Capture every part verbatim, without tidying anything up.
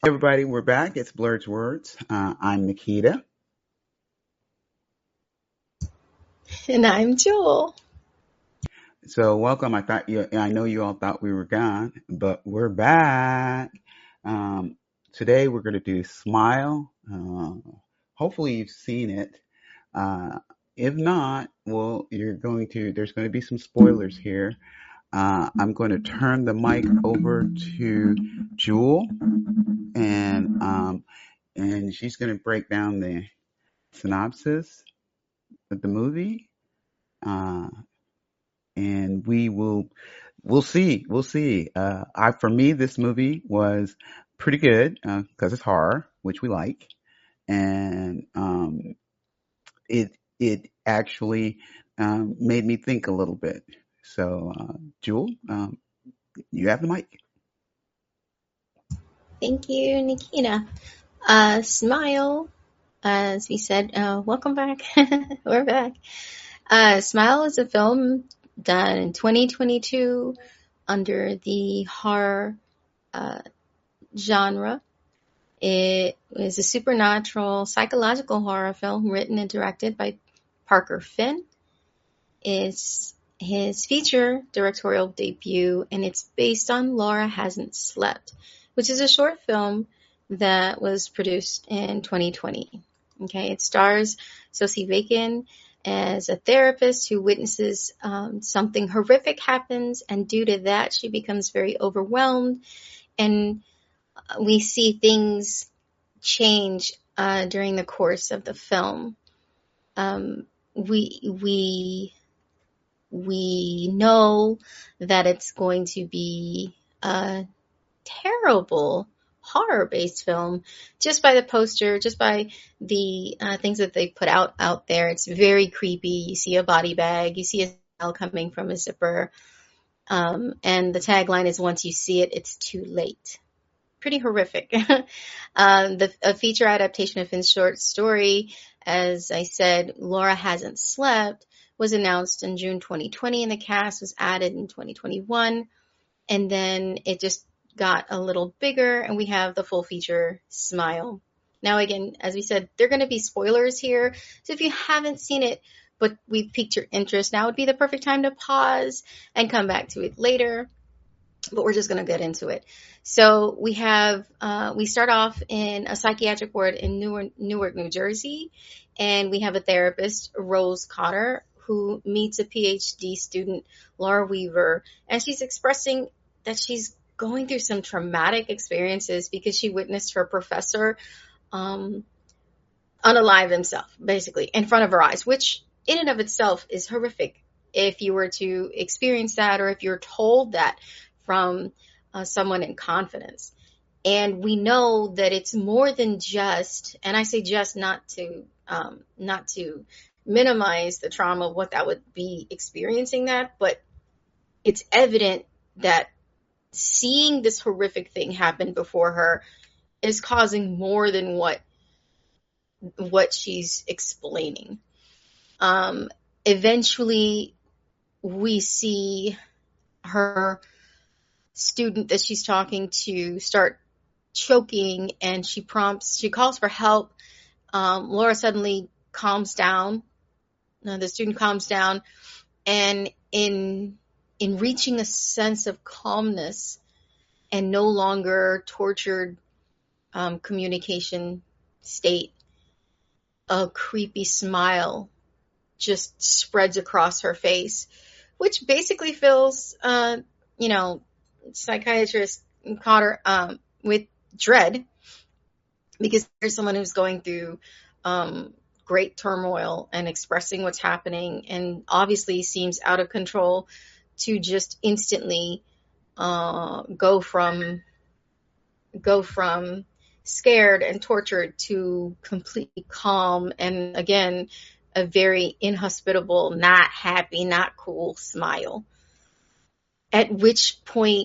Hey everybody, we're back. It's Blurred's Words. Uh, I'm Nikita. And I'm Jewel. So welcome. I thought you, I know you all thought we were gone, but we're back. Um, Today we're going to do Smile. Uh, hopefully you've seen it. Uh, if not, well, you're going to, there's going to be some spoilers here. Uh, I'm going to turn the mic over to Jewel, and um, and she's going to break down the synopsis of the movie. Uh, and we will, we'll see, we'll see. Uh, I, for me, this movie was pretty good, uh, cause it's horror, which we like. And, um, it, it actually, um, made me think a little bit. So, uh, Jewel, um, you have the mic. Thank you, Nikita. Uh, Smile, as we said, uh, welcome back. We're back. Uh, Smile is a film done in twenty twenty-two under the horror uh, genre. It is a supernatural psychological horror film written and directed by Parker Finn. It's his feature directorial debut, and it's based on Laura Hasn't Slept, which is a short film that was produced in twenty twenty. Okay, it stars Sosie Bacon as a therapist who witnesses um, something horrific happens, and due to that, she becomes very overwhelmed, and we see things change uh, during the course of the film. Um, we we we know that it's going to be a terrible horror-based film just by the poster, just by the uh, things that they put out out there. It's very creepy. You see a body bag, you see a smell coming from a zipper, um, and the tagline is, "Once you see it, it's too late." Pretty horrific. um, the a feature adaptation of Finn's short story, as I said, Laura Hasn't Slept, was announced in June twenty twenty, and the cast was added in twenty twenty-one. And then it just got a little bigger, and we have the full feature Smile. Now, again, as we said, there are going to be spoilers here. So if you haven't seen it, but we've piqued your interest, now would be the perfect time to pause and come back to it later. But we're just going to get into it. So we have, uh, we start off in a psychiatric ward in Newark, Newark, New Jersey, and we have a therapist, Rose Cotter, who meets a PhD student, Laura Weaver, and she's expressing that she's going through some traumatic experiences because she witnessed her professor um, unalive himself, basically, in front of her eyes, which in and of itself is horrific if you were to experience that, or if you're told that from uh, someone in confidence. And we know that it's more than just, and I say just not to um, not to minimize the trauma of what that would be experiencing that, but it's evident that seeing this horrific thing happen before her is causing more than what what she's explaining. Um, eventually, we see her student that she's talking to start choking, and she prompts, she calls for help. Um, Laura suddenly calms down. Uh, the student calms down, and in in reaching a sense of calmness and no longer tortured um, communication state, a creepy smile just spreads across her face, which basically fills, uh, you know, psychiatrist Cotter um, with dread, because there's someone who's going through um, great turmoil and expressing what's happening, and obviously seems out of control, to just instantly uh, go from go from scared and tortured to completely calm, and again, a very inhospitable, not happy, not cool smile. At which point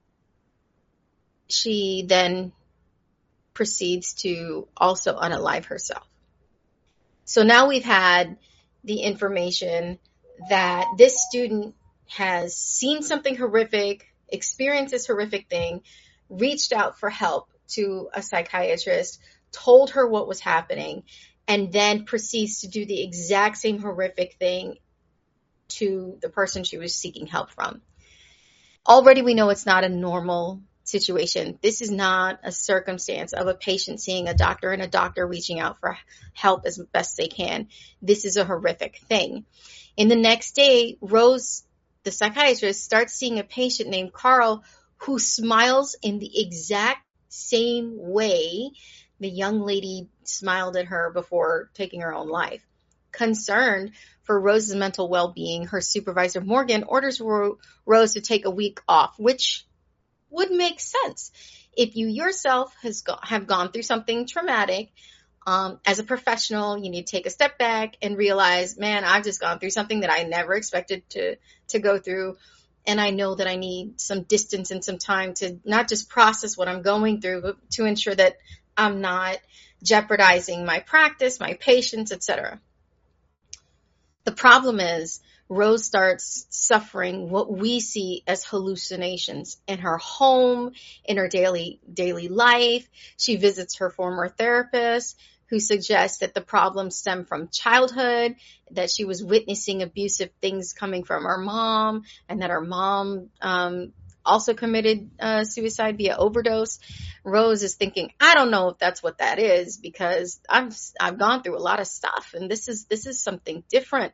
she then proceeds to also unalive herself. So now we've had the information that this student has seen something horrific, experienced this horrific thing, reached out for help, to a psychiatrist, told her what was happening, and then proceeds to do the exact same horrific thing to the person she was seeking help from. Already we know it's not a normal situation. This is not a circumstance of a patient seeing a doctor and a doctor reaching out for help as best they can. This is a horrific thing. And the next day, Rose, the psychiatrist, starts seeing a patient named Carl who smiles in the exact same way the young lady smiled at her before taking her own life. Concerned for Rose's mental well-being, her supervisor, Morgan, orders Ro- Rose to take a week off, which would make sense. If you yourself has go- have gone through something traumatic, um, as a professional, you need to take a step back and realize, man, I've just gone through something that I never expected to, to go through. And I know that I need some distance and some time to not just process what I'm going through, but to ensure that I'm not jeopardizing my practice, my patients, et cetera. The problem is Rose starts suffering what we see as hallucinations in her home, in her daily daily life. She visits her former therapist, who suggests that the problems stem from childhood, that she was witnessing abusive things coming from her mom, and that her mom um, also committed uh, suicide via overdose. Rose is thinking, I don't know if that's what that is, because I've I've gone through a lot of stuff, and this is this is something different.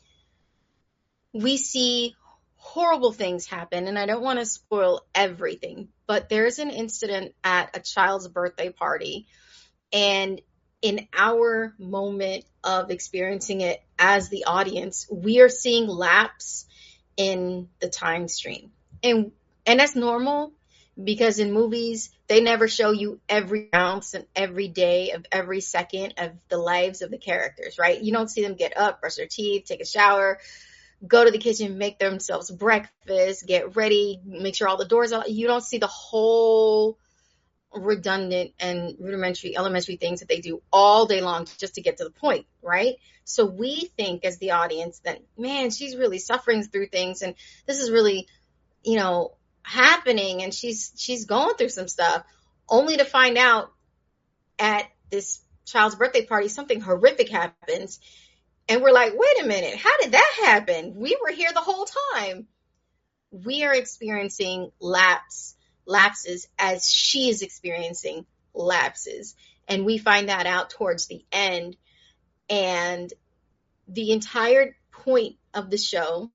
We see horrible things happen, and I don't want to spoil everything, but there's an incident at a child's birthday party, and in our moment of experiencing it as the audience, we are seeing lapse in the time stream. And and that's normal, because in movies, they never show you every ounce and every day of every second of the lives of the characters, right? You don't see them get up, brush their teeth, take a shower, go to the kitchen, make themselves breakfast, get ready, make sure all the doors are. You don't see the whole redundant and rudimentary, elementary things that they do all day long just to get to the point, right? So we think as the audience that, man, she's really suffering through things, and this is really, you know, happening, and she's she's going through some stuff, only to find out at this child's birthday party something horrific happens, and we're like, wait a minute, how did that happen? We were here the whole time. We are experiencing lapse lapses as she is experiencing lapses, and we find that out towards the end. And the entire point of the show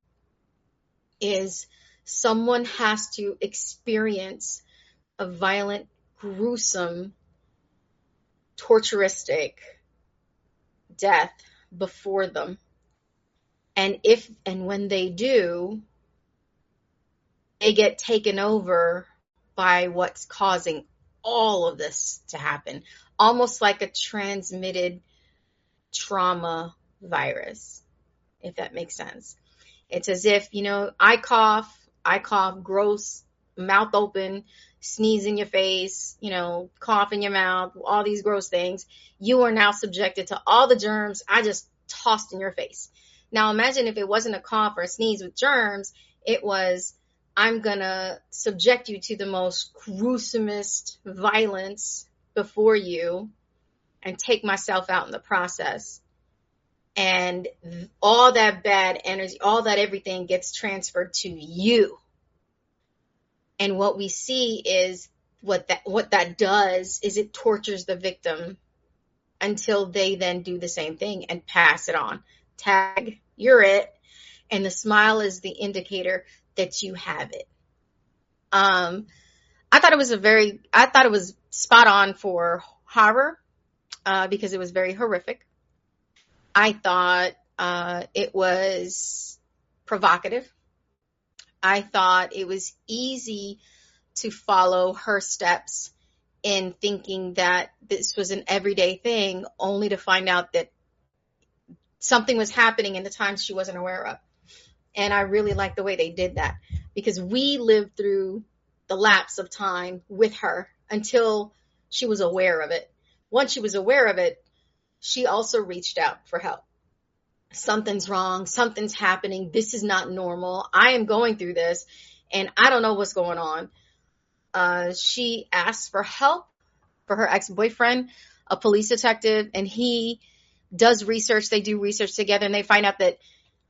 is someone has to experience a violent, gruesome, torturistic death before them, and if and when they do, they get taken over by what's causing all of this to happen, almost like a transmitted trauma virus, if that makes sense. It's as if, you know, I cough, I cough, gross, mouth open, sneeze in your face, you know, cough in your mouth, all these gross things. You are now subjected to all the germs I just tossed in your face. Now imagine if it wasn't a cough or a sneeze with germs, it was, I'm going to subject you to the most gruesomest violence before you and take myself out in the process. And all that bad energy, all that everything gets transferred to you. And what we see is what that what that does is it tortures the victim until they then do the same thing and pass it on. Tag, you're it. And the smile is the indicator that you have it. Um, I thought it was a very, I thought it was spot on for horror, uh, because it was very horrific. I thought, uh, it was provocative. I thought it was easy to follow her steps in thinking that this was an everyday thing, only to find out that something was happening in the times she wasn't aware of. And I really like the way they did that, because we lived through the lapse of time with her until she was aware of it. Once she was aware of it, she also reached out for help. Something's wrong. Something's happening. This is not normal. I am going through this and I don't know what's going on. Uh, she asked for help for her ex-boyfriend, a police detective, and he does research. They do research together, and they find out that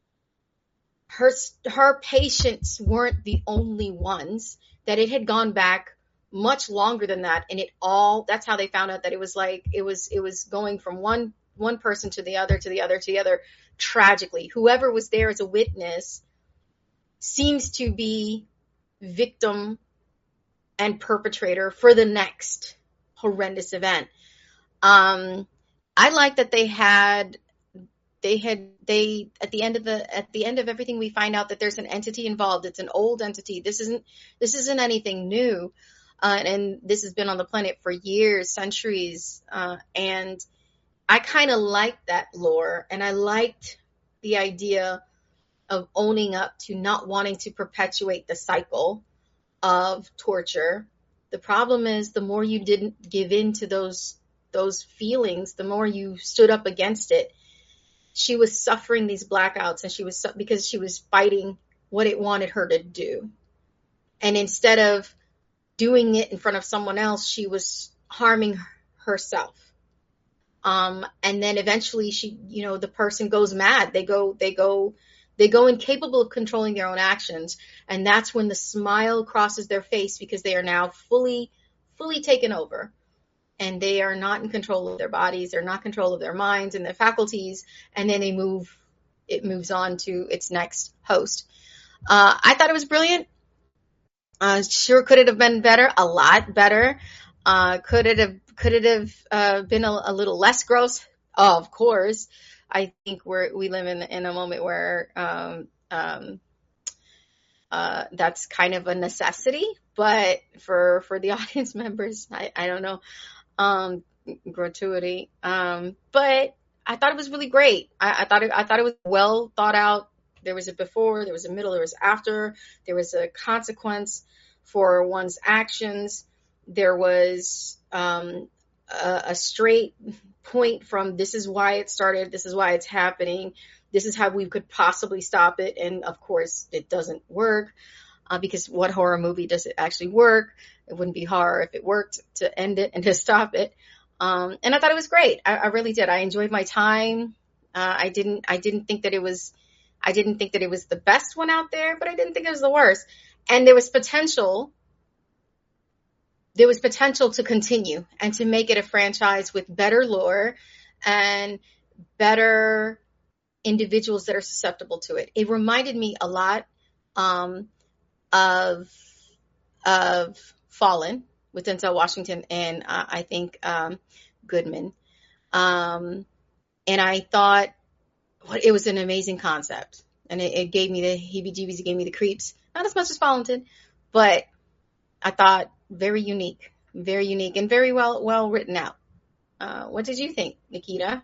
her her patients weren't the only ones, that it had gone back much longer than that, and it all that's how they found out that it was like it was it was going from one one person to the other to the other to the other tragically. Whoever was there as a witness seems to be victim and perpetrator for the next horrendous event. um I like that they had they had they at the end of the at the end of everything, we find out that there's an entity involved. It's an old entity. This isn't this isn't anything new, uh, and this has been on the planet for years, centuries, uh, and I kind of liked that lore, and I liked the idea of owning up to not wanting to perpetuate the cycle of torture. The problem is, the more you didn't give in to those those feelings, the more you stood up against it. She was suffering these blackouts, and she was because she was fighting what it wanted her to do. And instead of doing it in front of someone else, she was harming herself. Um, and then eventually she, you know, the person goes mad. They go, they go, they go incapable of controlling their own actions. And that's when the smile crosses their face, because they are now fully, fully taken over. And they are not in control of their bodies. They're not in control of their minds and their faculties. And then they move, it moves on to its next host. Uh, I thought it was brilliant. Uh, sure, could it have been better? A lot better. Uh, could it have, could it have uh, been a, a little less gross? Oh, of course. I think we're, we live in, in a moment where, um, um, uh, that's kind of a necessity, but for, for the audience members, I, I don't know. Um, gratuity. Um, but I thought it was really great. I, I thought it, I thought it was well thought out. There was a before, there was a middle, there was after, there was a consequence for one's actions. There was, um, a, a straight point from this is why it started. This is why it's happening. This is how we could possibly stop it. And of course it doesn't work. Uh, because what horror movie does it actually work? It wouldn't be horror if it worked to end it and to stop it. Um, and I thought it was great. I, I really did. I enjoyed my time. Uh, I didn't, I didn't think that it was, I didn't think that it was the best one out there, but I didn't think it was the worst. And there was potential, there was potential to continue and to make it a franchise with better lore and better individuals that are susceptible to it. It reminded me a lot, um, of of Fallen with Denzel Washington and uh, I think um, Goodman. Um, and I thought what it was an amazing concept. And it, it gave me the heebie-jeebies, it gave me the creeps. Not as much as Fallen did, but I thought very unique, very unique and very well well written out. Uh, what did you think, Nikita?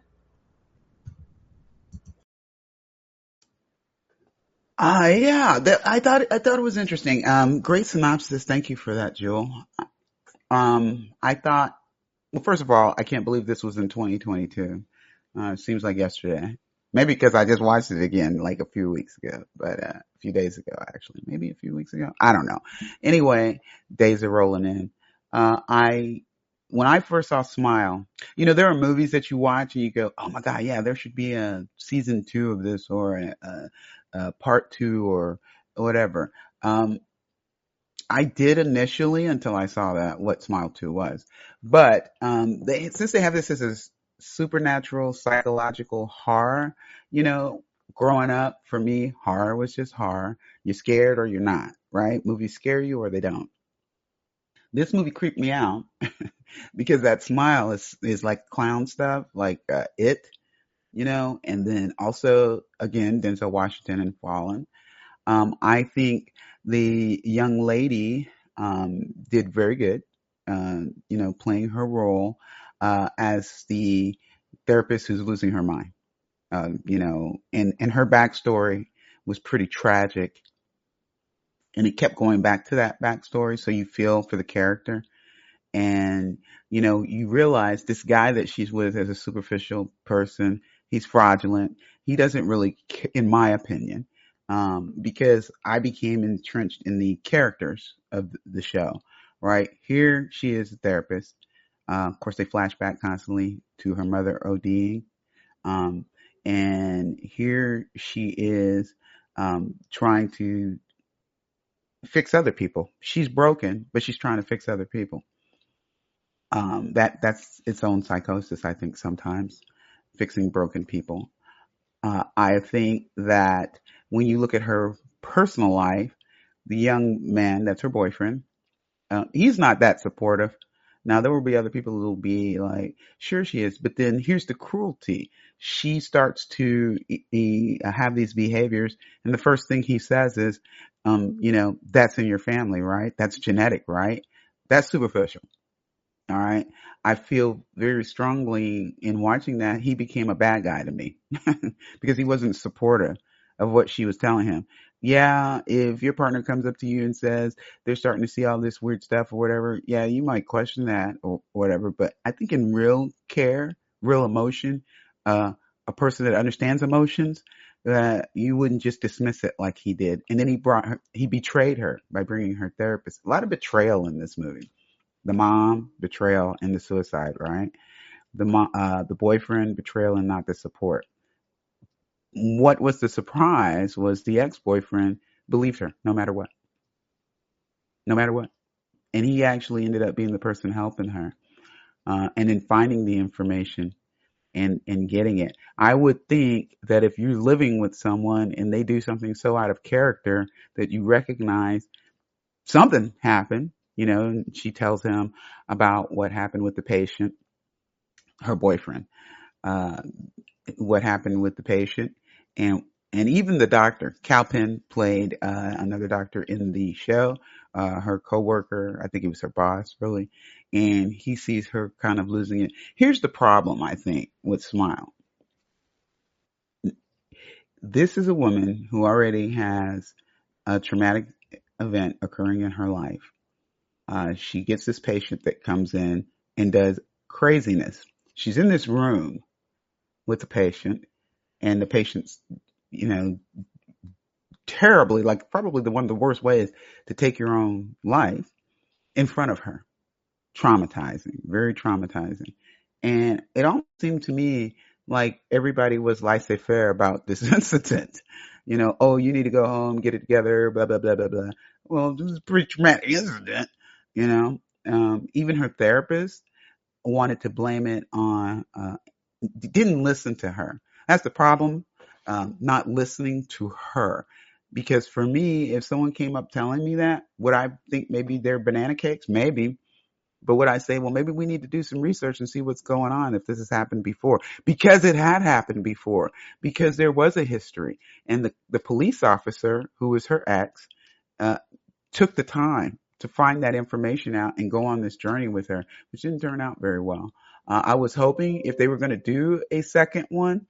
Uh, yeah, that, I thought, I thought it was interesting. Um, great synopsis. Thank you for that, Jewel. Um, I thought, well, first of all, I can't believe this was in twenty twenty-two. Uh, it seems like yesterday. Maybe because I just watched it again like a few weeks ago, but uh, a few days ago, actually. Maybe a few weeks ago. I don't know. Anyway, days are rolling in. Uh, I, when I first saw Smile, you know, there are movies that you watch and you go, oh my God, yeah, there should be a season two of this or a, a, a part two or whatever. Um, I did initially until I saw that what Smile two was. But um they since they have this as a s- supernatural psychological horror, you know, growing up for me, horror was just horror. You're scared or you're not, right? Movies scare you or they don't. This movie creeped me out because that smile is is like clown stuff, like uh, it, you know, and then also again Denzel Washington and Fallen. Um, I think the young lady um, did very good, uh, you know, playing her role uh, as the therapist who's losing her mind. Uh, you know, and, and her backstory was pretty tragic. And it kept going back to that backstory. So you feel for the character. And, you know, you realize this guy that she's with as a superficial person, he's fraudulent. He doesn't really, ca- in my opinion, um, because I became entrenched in the characters of the show, right? Here she is a therapist. Uh, of course, they flash back constantly to her mother ODing. Um, and here she is um, trying to fix other people. She's broken, but she's trying to fix other people. Um, that that's its own psychosis, I think, sometimes fixing broken people. Uh, I think that when you look at her personal life, the young man that's her boyfriend, uh, he's not that supportive. Now there will be other people who will be like, sure she is, but then here's the cruelty. She starts to e- e- have these behaviors, and the first thing he says is, um, you know, that's in your family, right? That's genetic, right? That's superficial. All right. I feel very strongly in watching that he became a bad guy to me because he wasn't supportive of what she was telling him. Yeah, if your partner comes up to you and says they're starting to see all this weird stuff or whatever, yeah, you might question that or whatever. But I think in real care, real emotion, uh, a person that understands emotions, that you wouldn't just dismiss it like he did. And then he brought her, he betrayed her by bringing her therapist. A lot of betrayal in this movie. The mom, betrayal, and the suicide, right? The mom, uh, the boyfriend, betrayal, and not the support. What was the surprise was the ex-boyfriend believed her no matter what, no matter what. And he actually ended up being the person helping her. Uh, and in finding the information and, and getting it. I would think that if you're living with someone and they do something so out of character that you recognize something happened, you know, and she tells him about what happened with the patient, her boyfriend, uh, what happened with the patient, and and even the doctor. Kal Penn played uh, another doctor in the show, uh, her coworker. I think it was her boss, really, and he sees her kind of losing it. Here's the problem, I think, with Smile. This is a woman who already has a traumatic event occurring in her life. Uh, she gets this patient that comes in and does craziness. She's in this room with the patient, and the patient's, you know, terribly, like probably the one of the worst ways to take your own life in front of her. Traumatizing, very traumatizing. And it almost seemed to me like everybody was laissez-faire about this incident. You know, oh, you need to go home, get it together, blah, blah, blah, blah, blah. Well, this is a pretty traumatic incident, you know. Um, even her therapist wanted to blame it on, uh, didn't listen to her. That's the problem, um, not listening to her. Because for me, if someone came up telling me that, would I think maybe they're banana cakes? Maybe. But would I say, well, maybe we need to do some research and see what's going on if this has happened before? Because it had happened before. Because there was a history. And the, the police officer, who was her ex, uh, took the time to find that information out and go on this journey with her, which didn't turn out very well. Uh, I was hoping if they were going to do a second one,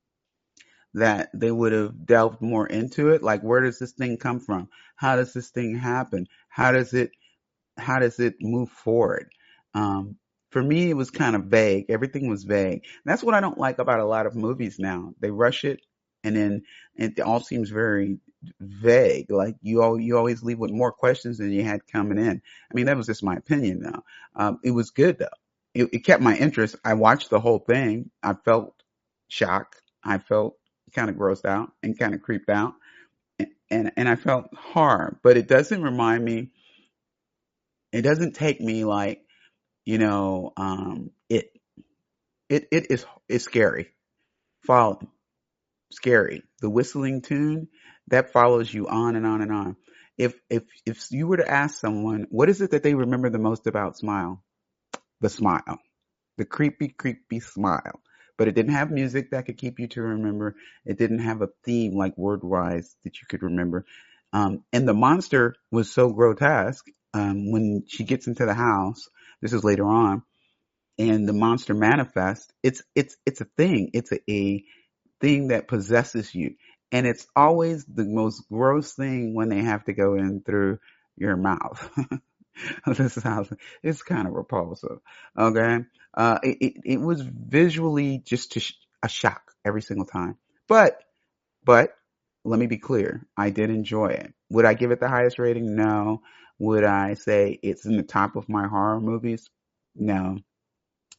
that they would have delved more into it. Like, where does this thing come from? How does this thing happen? How does it, how does it move forward? Um, for me, it was kind of vague. Everything was vague. And that's what I don't like about a lot of movies now. They rush it, and then it all seems very vague. Like you, all, you always leave with more questions than you had coming in. I mean, that was just my opinion, though. Um, it was good though. It, it kept my interest. I watched the whole thing. I felt shock. I felt kind of grossed out and kind of creeped out, and, and and I felt hard. But it doesn't remind me. It doesn't take me like, you know, um, it it it is is scary. Follow scary. The whistling tune that follows you on and on and on. If if if you were to ask someone, what is it that they remember the most about Smile? The smile, the creepy, creepy smile. But it didn't have music that could keep you to remember. It didn't have a theme like word wise that you could remember. Um, and the monster was so grotesque. Um, when she gets into the house, this is later on, and the monster manifests. It's it's it's a thing. It's a, a thing that possesses you, and it's always the most gross thing when they have to go in through your mouth. This is how it's kind of repulsive. Okay. Uh, it, it, it was visually just to sh- a shock every single time. But, but let me be clear. I did enjoy it. Would I give it the highest rating? No. Would I say it's in the top of my horror movies? No.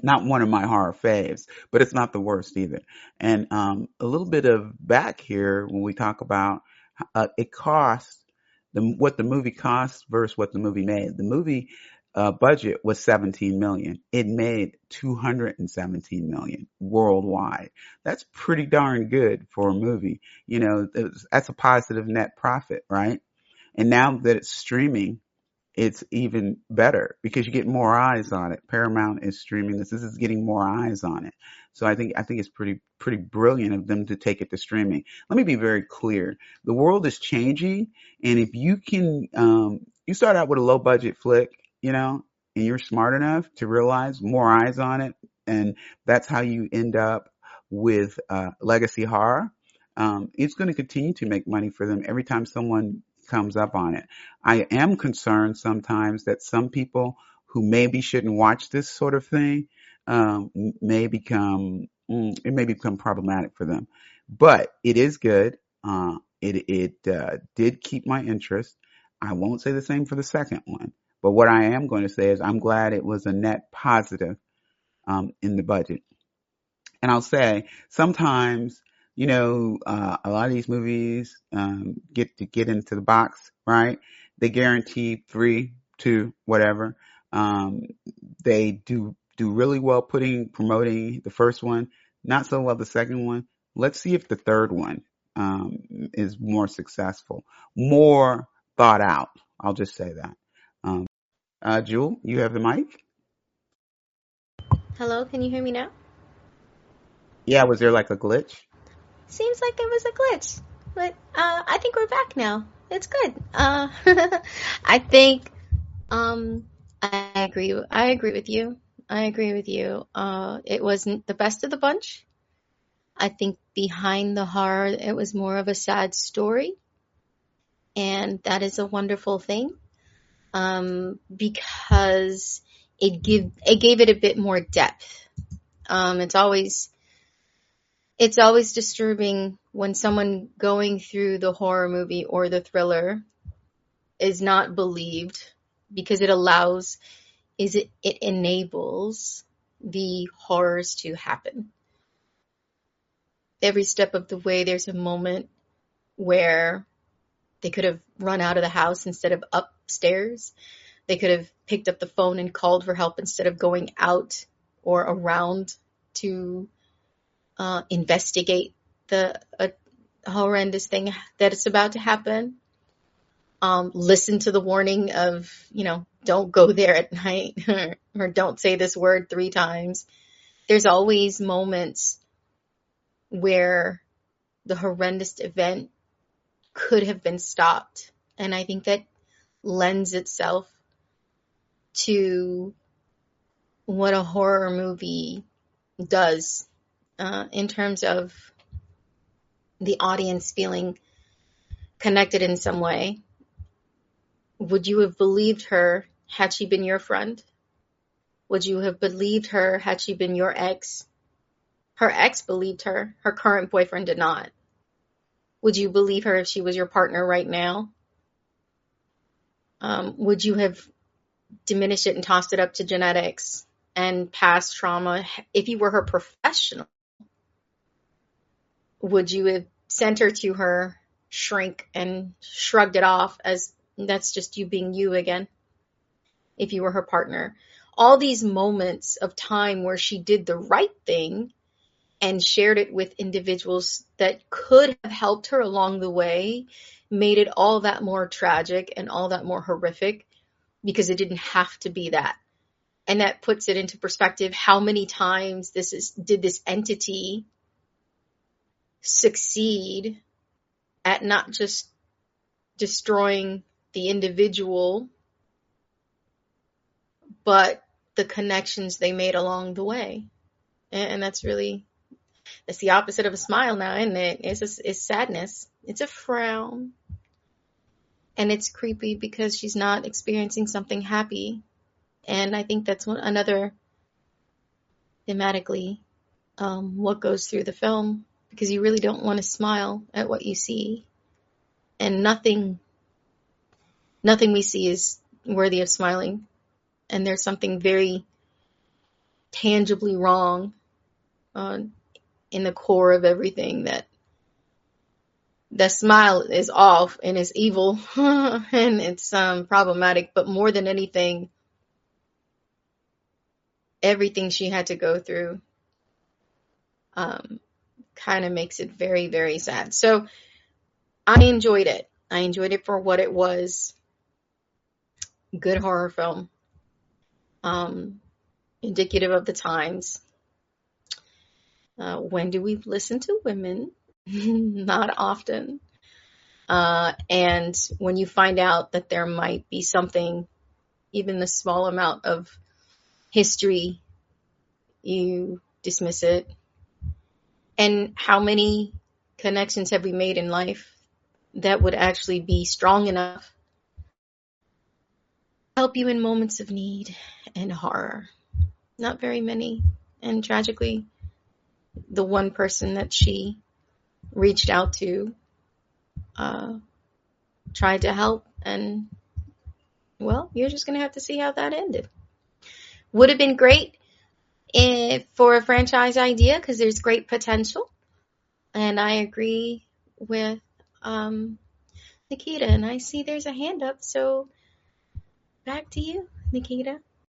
Not one of my horror faves, but it's not the worst either. And um, a little bit of back here when we talk about uh, it cost the what the movie cost versus what the movie made. The movie uh, budget was seventeen million. It made two hundred seventeen million worldwide. That's pretty darn good for a movie. You know, it's- that's a positive net profit, right? And now that it's streaming, it's even better because you get more eyes on it. Paramount is streaming this. This is getting more eyes on it. So I think I think it's pretty pretty brilliant of them to take it to streaming. Let me be very clear. The world is changing, and if you can um you start out with a low budget flick, you know, and you're smart enough to realize more eyes on it, and that's how you end up with uh legacy horror. Um it's going to continue to make money for them every time someone comes up on it. I am concerned sometimes that some people who maybe shouldn't watch this sort of thing um, may become mm, it may become problematic for them. But it is good. Uh, it it uh, did keep my interest. I won't say the same for the second one. But what I am going to say is I'm glad it was a net positive um, in the budget. And I'll say sometimes, you know, uh, a lot of these movies um, get to get into the box, right? They guarantee three, two, whatever. Um, they do do really well putting promoting the first one, not so well the second one. Let's see if the third one um, is more successful, more thought out. I'll just say that. Um, uh, Jewel, you have the mic. Hello, can you hear me now? Yeah, was there like a glitch? Seems like it was a glitch, but uh, I think we're back now. It's good. Uh, I think um, I agree. I agree with you. I agree with you. Uh, it wasn't the best of the bunch. I think behind the horror, it was more of a sad story, and that is a wonderful thing um, because it give it gave it a bit more depth. Um, it's always It's always disturbing when someone going through the horror movie or the thriller is not believed because it allows, is it, it enables the horrors to happen. Every step of the way, there's a moment where they could have run out of the house instead of upstairs. They could have picked up the phone and called for help instead of going out or around to uh, investigate the uh, horrendous thing that is about to happen. Um, listen to the warning of, you know, don't go there at night or, or don't say this word three times. There's always moments where the horrendous event could have been stopped. And I think that lends itself to what a horror movie does uh, in terms of the audience feeling connected in some way. Would you have believed her had she been your friend? Would you have believed her had she been your ex? Her ex believed her. Her current boyfriend did not. Would you believe her if she was your partner right now? Um, would you have diminished it and tossed it up to genetics and past trauma? If you were her professional, would you have sent her to her shrink and shrugged it off as that's just you being you again? If you were her partner, all these moments of time where she did the right thing and shared it with individuals that could have helped her along the way made it all that more tragic and all that more horrific because it didn't have to be that. And that puts it into perspective how many times this is did this entity succeed at not just destroying the individual, but the connections they made along the way. And that's really, that's the opposite of a smile now, isn't it? It's, a, it's sadness. It's a frown. And it's creepy because she's not experiencing something happy. And I think that's one, another thematically um, what goes through the film, because you really don't want to smile at what you see. And nothing, nothing we see is worthy of smiling. And there's something very tangibly wrong uh, in the core of everything, that the smile is off and it's evil and it's um, problematic. But more than anything, everything she had to go through um, kind of makes it very, very sad. So I enjoyed it. I enjoyed it for what it was. Good horror film. Um, indicative of the times. Uh, when do we listen to women? Not often. Uh, and when you find out that there might be something, even the small amount of history, you dismiss it. And how many connections have we made in life that would actually be strong enough to help you in moments of need and horror? Not very many. And tragically, the one person that she reached out to uh, tried to help, and well, you're just going to have to see how that ended. Would have been great if, for a franchise idea, because there's great potential. And I agree with um, Nikita, and I see there's a hand up, so back to you, Nikita.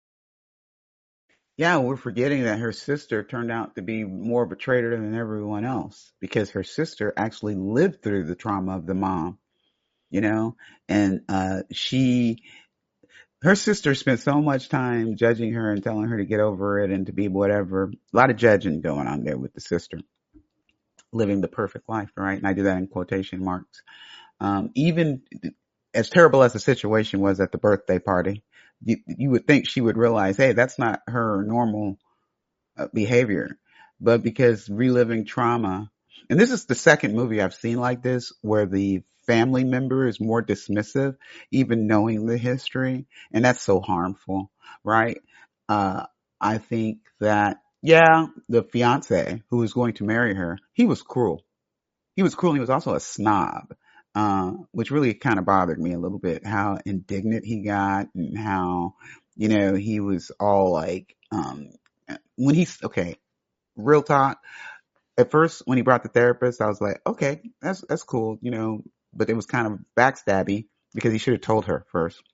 Yeah, we're forgetting that her sister turned out to be more of a traitor than everyone else, because her sister actually lived through the trauma of the mom, you know, and uh, she, her sister spent so much time judging her and telling her to get over it and to be whatever. A lot of judging going on there with the sister, living the perfect life, right? And I do that in quotation marks. Um, even as terrible as the situation was at the birthday party, you, you would think she would realize, hey, that's not her normal uh, behavior. But because reliving trauma, and this is the second movie I've seen like this where the family member is more dismissive, even knowing the history. And that's so harmful, right? Uh, I think that, yeah, the fiance who was going to marry her, he was cruel. He was cruel. He was also a snob, uh, which really kind of bothered me a little bit, how indignant he got and how, you know, he was all like, um, when he's, okay, real talk. At first, when he brought the therapist, I was like, okay, that's, that's cool, you know, but it was kind of backstabby because he should have told her first.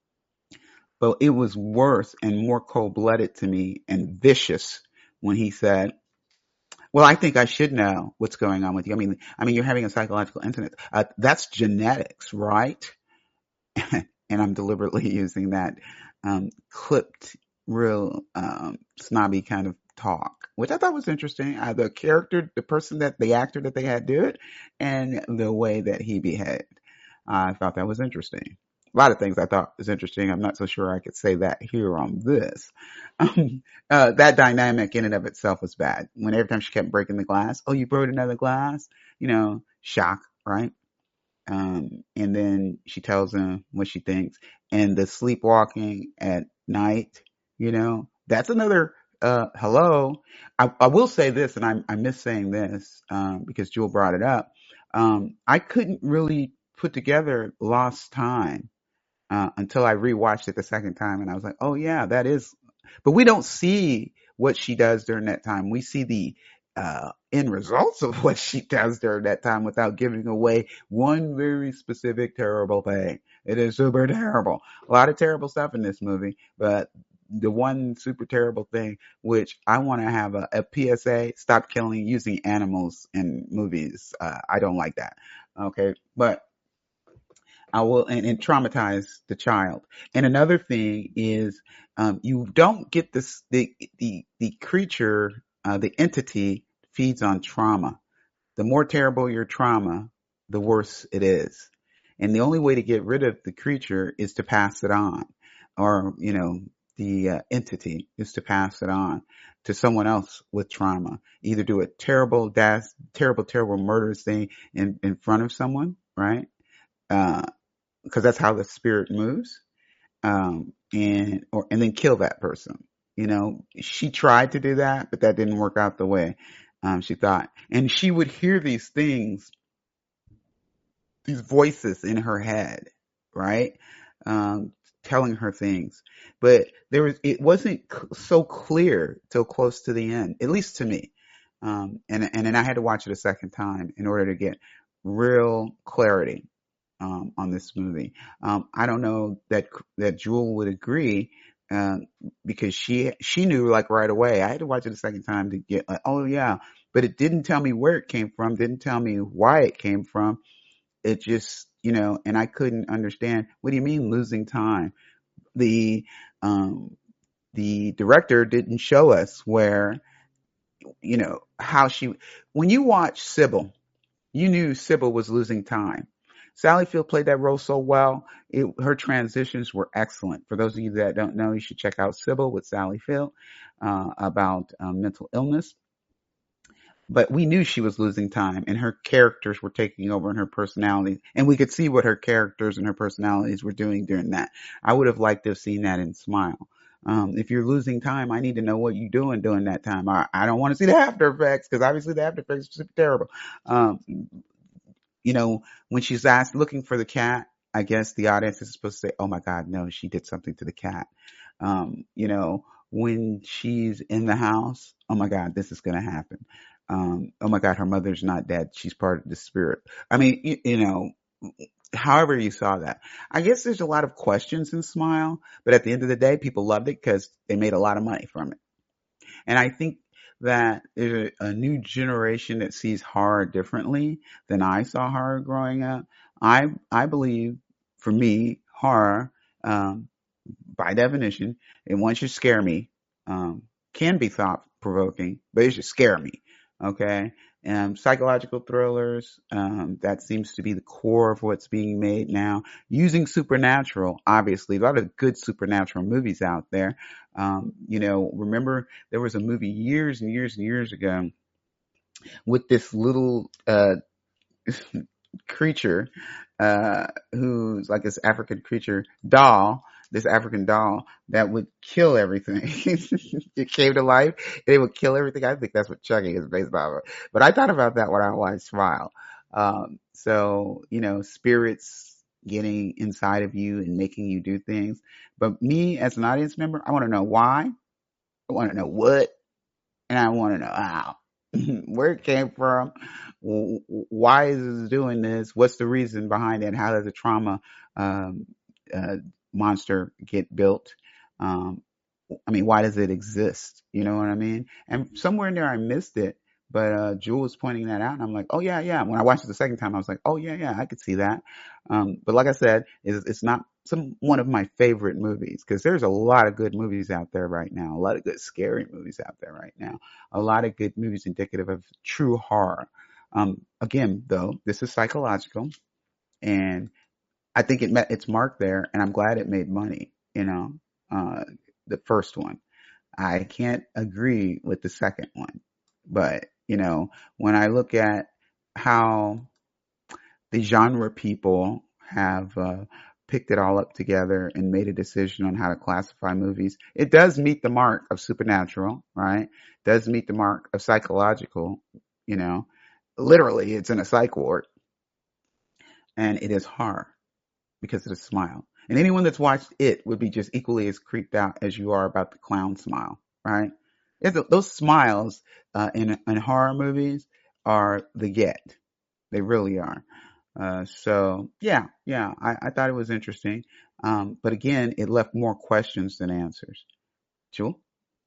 But it was worse and more cold blooded to me and vicious when he said, well, I think I should know what's going on with you. I mean, I mean, you're having a psychological incident. Uh, that's genetics, right? And I'm deliberately using that um, clipped, real um, snobby kind of talk, which I thought was interesting. Uh, the character, the person that the actor that they had do it, and the way that he behaved, uh, I thought that was interesting. A lot of things I thought was interesting. I'm not so sure I could say that here on this. Um, uh, that dynamic in and of itself was bad. When every time she kept breaking the glass, oh, you broke another glass, you know, shock, right? Um, and then she tells him what she thinks. And the sleepwalking at night, you know, that's another, uh, hello. I, I will say this, and I, I miss saying this, um, because Jewel brought it up. Um, I couldn't really put together Lost Time, uh, until I rewatched it the second time. And I was like, oh yeah, that is, but we don't see what she does during that time. We see the, uh, end results of what she does during that time without giving away one very specific terrible thing. It is super terrible. A lot of terrible stuff in this movie, but the one super terrible thing, which I want to have a, a P S A, stop killing, using animals in movies. Uh, I don't like that. Okay. But I will, and, and traumatize the child. And another thing is, um, you don't get this, the, the, the creature, uh, the entity feeds on trauma. The more terrible your trauma, the worse it is. And the only way to get rid of the creature is to pass it on, or, you know, the uh, entity is to pass it on to someone else with trauma. Either do a terrible death, terrible, terrible murderous thing in, in front of someone, right? Uh, because that's how the spirit moves, um, and or and then kill that person. You know, she tried to do that, but that didn't work out the way um, she thought. And she would hear these things, these voices in her head, right? Um, telling her things, but there was it wasn't c- so clear till close to the end, at least to me. Um, and and then I had to watch it a second time in order to get real clarity um, on this movie. Um, I don't know that that Jewel would agree uh, because she she knew like right away. I had to watch it a second time to get like, oh yeah, but it didn't tell me where it came from, didn't tell me why it came from. It just, you know, and I couldn't understand. What do you mean losing time? The um, the director didn't show us where, you know, how she. When you watch Sybil, you knew Sybil was losing time. Sally Field played that role so well. It, her transitions were excellent. For those of you that don't know, you should check out Sybil with Sally Field uh, about um, mental illness. But we knew she was losing time, and her characters were taking over in her personality, and we could see what her characters and her personalities were doing during that. I would have liked to have seen that in Smile. Um, if you're losing time, I need to know what you're doing during that time. I, I don't want to see the after effects because obviously the after effects are super terrible. Um, you know, when she's asked looking for the cat, I guess the audience is supposed to say, "Oh my God, no, she did something to the cat." Um, you know, when she's in the house, oh my God, this is going to happen. Um, oh my God, her mother's not dead. She's part of the spirit. I mean, you, you know, however you saw that. I guess there's a lot of questions in Smile, but at the end of the day, people loved it because they made a lot of money from it. And I think that there's a, a new generation that sees horror differently than I saw horror growing up. I I believe, for me, horror, um, by definition, it wants you to scare me, um, can be thought provoking, but it should scare me. Okay. Um, psychological thrillers, um, that seems to be the core of what's being made now. Using supernatural, obviously, a lot of good supernatural movies out there. Um, you know, remember there was a movie years and years and years ago with this little uh, creature, uh, who's like this African creature doll, this African doll that would kill everything. It came to life. And it would kill everything. I think that's what Chucky is based off of. But I thought about that when I watched Smile. Um, so, you know, spirits getting inside of you and making you do things. But me as an audience member, I want to know why. I want to know what, and I want to know how, where it came from, why is it doing this, what's the reason behind it, how does a trauma um, uh, monster get built? Um, I mean, why does it exist? You know what I mean? And somewhere in there, I missed it. But uh, Jewel was pointing that out, and I'm like, oh yeah, yeah. When I watched it the second time, I was like, oh yeah, yeah, I could see that. Um, but like I said, it's, it's not some one of my favorite movies because there's a lot of good movies out there right now, a lot of good scary movies out there right now, a lot of good movies indicative of true horror. Um, again, though, this is psychological, and I think it met its mark there, and I'm glad it made money. You know, uh, the first one. I can't agree with the second one, but you know, when I look at how the genre people have uh, picked it all up together and made a decision on how to classify movies, it does meet the mark of supernatural, right? It does meet the mark of psychological, you know. Literally, it's in a psych ward, and it is horror because of the smile. And anyone that's watched it would be just equally as creeped out as you are about the clown smile, right? It's, those smiles uh, in, in horror movies are the get. They really are. Uh, so yeah, yeah, I, I thought it was interesting. Um, but again, it left more questions than answers. Jewel?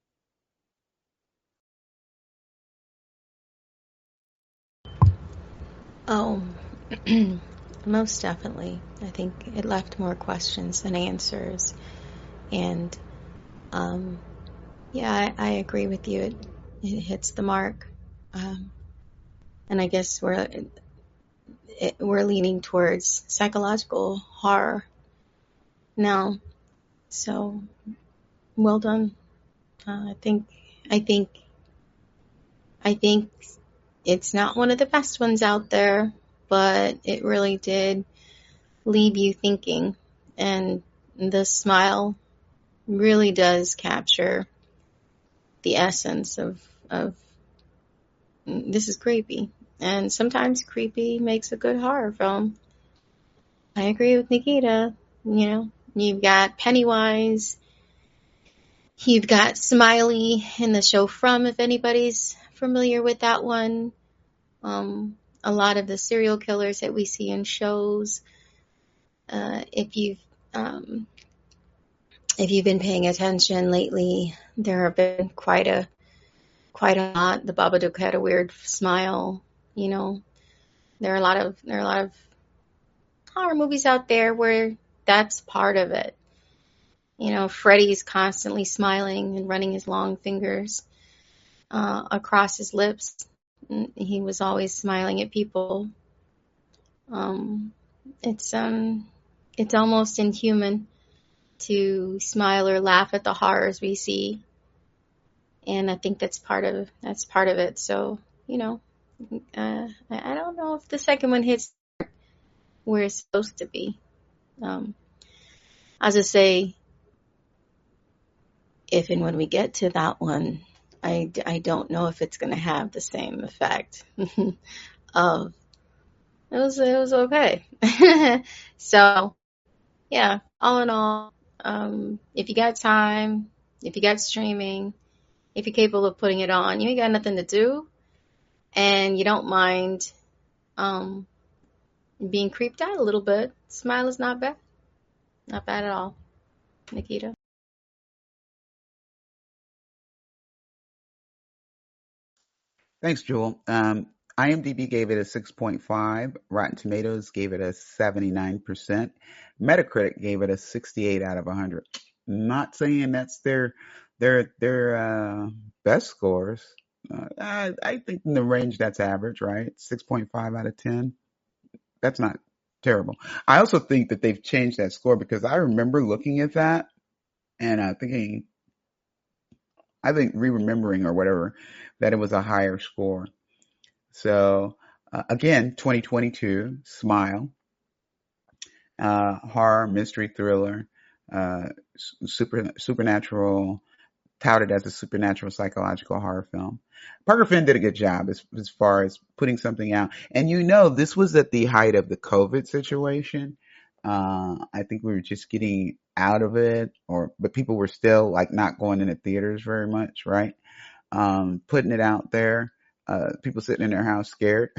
Oh, most definitely. I think it left more questions than answers. And um, yeah, I, I agree with you. It, it hits the mark. Um, and I guess we're it, we're leaning towards psychological horror now. So well done. Uh, I think I think I think it's not one of the best ones out there, but it really did leave you thinking. And the smile really does capture the essence of of this is creepy. And sometimes creepy makes a good horror film. I agree with Nikita. You know, You've got Pennywise. You've got Smiley in the show From, if anybody's familiar with that one. Um, a lot of the serial killers that we see in shows. Uh, if you've um, if you've been paying attention lately, there have been quite a quite a lot. The Babadook had a weird smile. You know, there are a lot of there are a lot of horror movies out there where that's part of it. You know, Freddy's constantly smiling and running his long fingers uh, across his lips. He was always smiling at people. Um, it's um, it's almost inhuman to smile or laugh at the horrors we see, and I think that's part of that's part of it. So, you know, uh, I, I don't know if the second one hits where it's supposed to be. Um, as I say, if and when we get to that one, I, I don't know if it's going to have the same effect. of it was it was okay. So yeah, all in all, um, if you got time, if you got streaming, if you're capable of putting it on, you ain't got nothing to do, and you don't mind um, being creeped out a little bit, Smile is not bad, not bad at all. Nikita. Thanks, Jewel. Um, IMDb gave it a six point five. Rotten Tomatoes gave it a seventy-nine percent. Metacritic gave it a sixty-eight out of one hundred. Not saying that's their their their uh, best scores. Uh, I, I think in the range that's average, right? six point five out of ten. That's not terrible. I also think that they've changed that score because I remember looking at that and uh, thinking, I think re-remembering or whatever, that it was a higher score. So uh, again, twenty twenty-two, Smile, uh, horror, mystery, thriller, uh, super supernatural, touted as a supernatural psychological horror film. Parker Finn did a good job as, as far as putting something out. And you know, this was at the height of the COVID situation. Uh, I think we were just getting out of it, or but people were still like not going into theaters very much, right? Um, putting it out there, uh, people sitting in their house scared,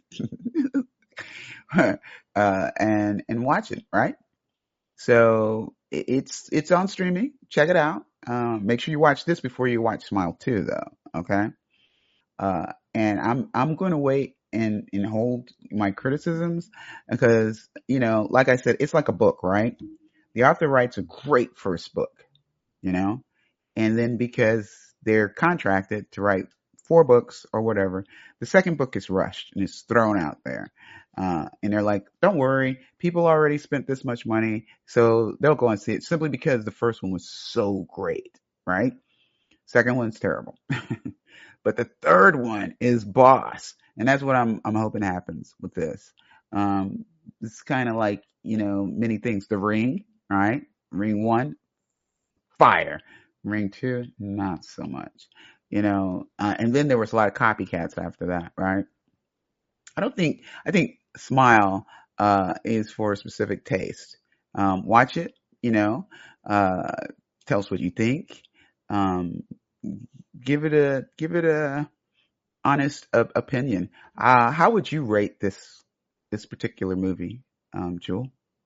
uh, and and watching, right? So it, it's it's on streaming. Check it out. Um, make sure you watch this before you watch Smile two, though. Okay. Uh, and I'm I'm going to wait and and hold my criticisms because you know, like I said, it's like a book, right? The author writes a great first book, you know, and then because they're contracted to write four books or whatever, the second book is rushed and it's thrown out there. Uh, and they're like, don't worry, people already spent this much money, so they'll go and see it simply because the first one was so great, right? Second one's terrible. But the third one is boss. And that's what I'm I'm hoping happens with this. Um, it's kind of like, you know, many things. The Ring, right? Ring one, fire. Ring two, not so much. You know, uh, and then there was a lot of copycats after that, right? I don't think, I think Smile uh, is for a specific taste. Um, watch it, you know, uh, tell us what you think. Um, give it a, give it a honest uh, opinion. Uh, how would you rate this, this particular movie, um, Jewel?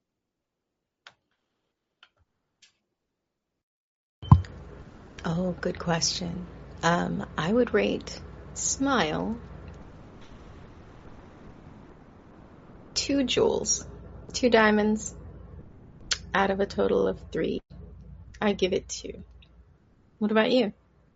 Oh, good question. Um, I would rate Smile two jewels, two diamonds out of a total of three. I give it two. What about you?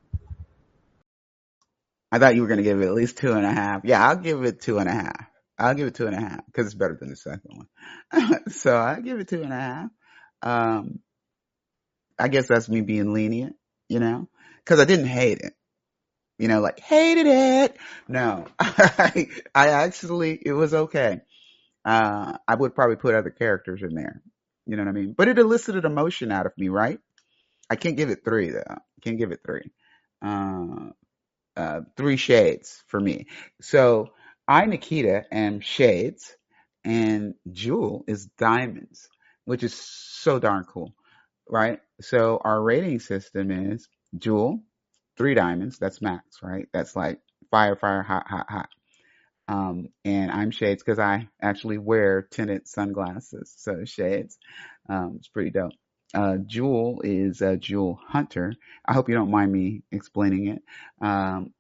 I thought you were going to give it at least two and a half. Yeah, I'll give it two and a half. I'll give it two and a half because it's better than the second one. So I give it two and a half. Um, I guess that's me being lenient, you know, because I didn't hate it. You know, like hated it. No, I, I actually, it was okay. Uh, I would probably put other characters in there. You know what I mean? But it elicited emotion out of me, right? I can't give it three though. Can't give it three. Uh, uh, three shades for me. So I, Nikita, am shades and Jewel is diamonds. which is so darn cool, right? So our rating system is Jewel, three diamonds. That's max, right? That's like fire, fire, hot, hot, hot. Um, and I'm shades because I actually wear tinted sunglasses, so shades. Um, it's pretty dope. Uh, Jewel is uh, Jewel Hunter. I hope you don't mind me explaining it. Um,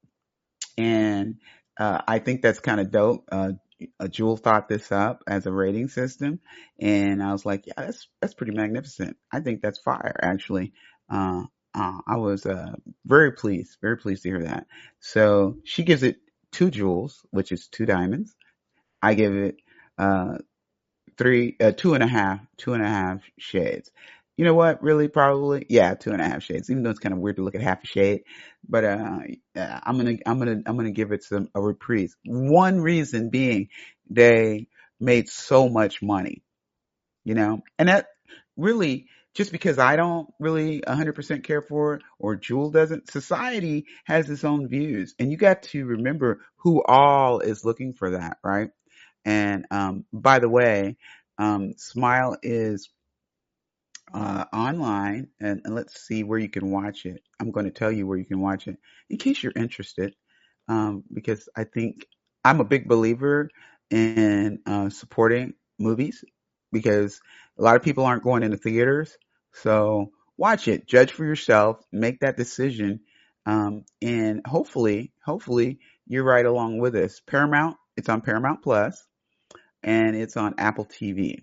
and uh, I think that's kind of dope. Uh, uh, Jewel thought this up as a rating system, and I was like, yeah, that's that's pretty magnificent. I think that's fire, actually. Uh, uh, I was uh, very pleased, very pleased to hear that. So she gives it two jewels, which is two diamonds. I give it uh, three, uh, two and a half, two and a half shades. You know what? Really, probably, yeah, two and a half shades. Even though it's kind of weird to look at half a shade, but uh, yeah, I'm gonna, I'm gonna, I'm gonna give it some a reprise. One reason being they made so much money, you know, and that really just because I don't really one hundred percent care for it or Jewel doesn't, society has its own views, and you got to remember who all is looking for that, right? And um, by the way, um, Smile is uh, online, and, and let's see where you can watch it. I'm going to tell you where you can watch it in case you're interested, um, because I think I'm a big believer in uh, supporting movies because a lot of people aren't going into theaters. So watch it, judge for yourself, make that decision, um, and hopefully, hopefully you're right along with us. Paramount, it's on Paramount Plus, and it's on Apple T V.